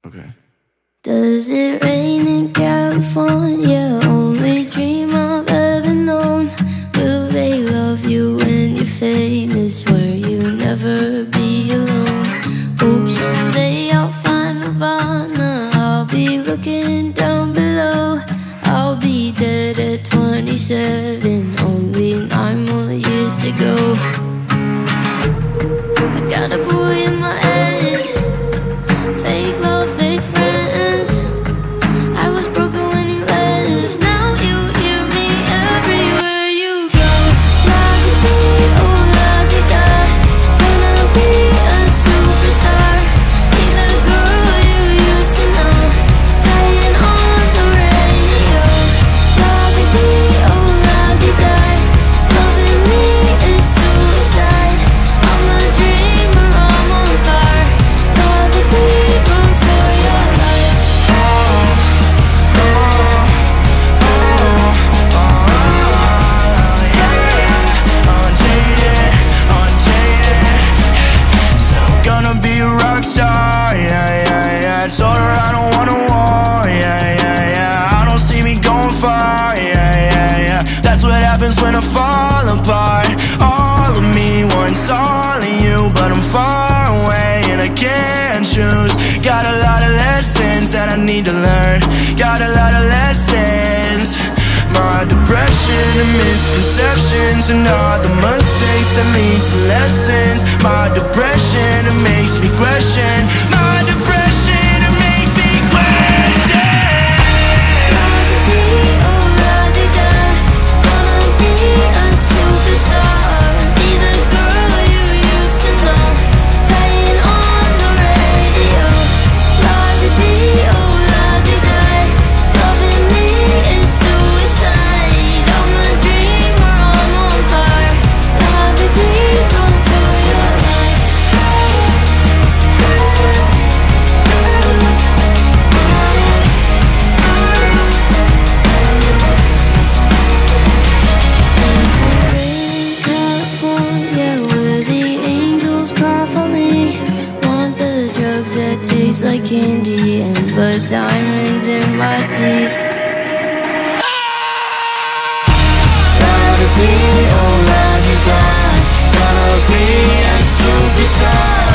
Okay. Does it rain in California? Only dream I've ever known. Will they love you when you're famous, where you never be alone? Hope someday I'll find Nirvana. I'll be looking down below. I'll be dead at 27, only 9 more years to go. I got a bully in my head, fake love, fake friends. I was broken when you left, now you hear me everywhere you go. La-di-dee, oh la-di-da, gonna be a superstar. Be the girl you used to know, playing on the radio. La-di-dee, oh la-di-da, loving me is suicide. I'm a dreamer, I'm on fire. La-di-dee, run for your life. Gonna be a rock star, yeah. Told her I don't want a war, yeah. I don't see me going far, yeah. That's what happens when I fall apart. All of me wants all of you, but I'm far away and I can't choose. Got a lot of lessons that I need to learn. Got a lot of lessons. My depression and misconceptions, and all the mistakes that lead to lessons. My depression, it makes me question. My depression, it makes me question. La-di-dee, oh la-di-da, gonna be a superstar. Be the girl you used to know, playing on the radio. La-di-dee, oh la-di-da, loving me is suicide. I'm a dreamer, I'm on fire. La-di-dee, run for your life. Does it rain in California, where the angels cry for me? Want the drugs that taste like candy and the diamonds in my teeth. La-di-dee, oh la-di-da, gonna be a superstar.